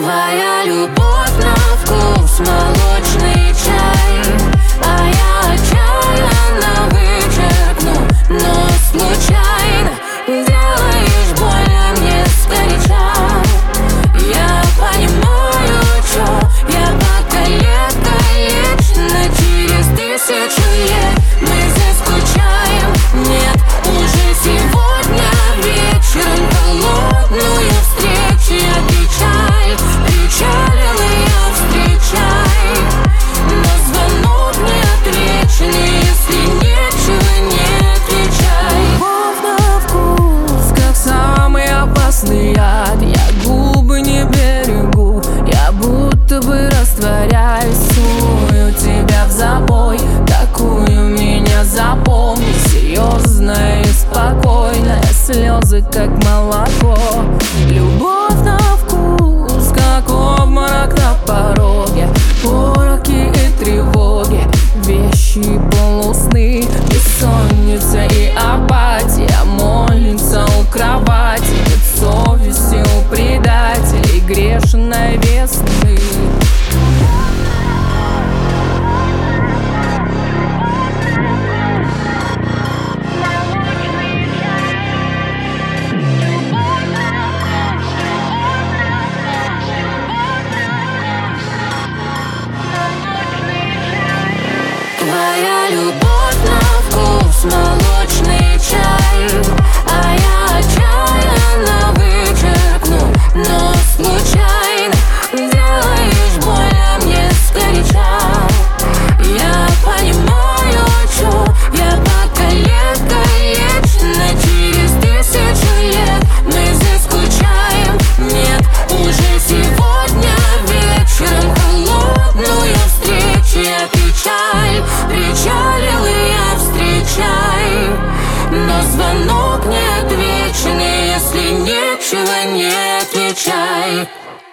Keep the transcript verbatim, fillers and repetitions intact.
Твоя любовь на вкус молочный чай, а я отчаянно вычеркну, но случайно делаешь больно мне сгоряча. Я понимаю, что я покалека-лично через тысячу лет мы заскучаем. Нет, уже сегодня вечером холодную встречу я печаль. Причалил и я встречай, но звонок не отвечен, если нечего, не отвечай. Любовь на вкус, как самый опасный яд. Я губы не берегу, я будто бы растворяюсь. Сую тебя в забой, такую меня запомни. Серьезная и спокойная, слезы как молоко. Любовь на вкус, как обморок на пороге. Пороки и тревоги, вещи полусны, бессонница и апатия. Мольница у кровати, нет совести у предателей грешной весны. Твоя любовь на вкус молочный чай, а я отчаянно вычеркну, но случайно делаешь больно мне сгоряча. Я понимаю, что я покалека-лично через тысячу лет мы заскучаем. Нет, уже сегодня вечером холодную встречу я печаль. Причалил и я встречай, но звонок не отвечен, если нечего, не отвечай.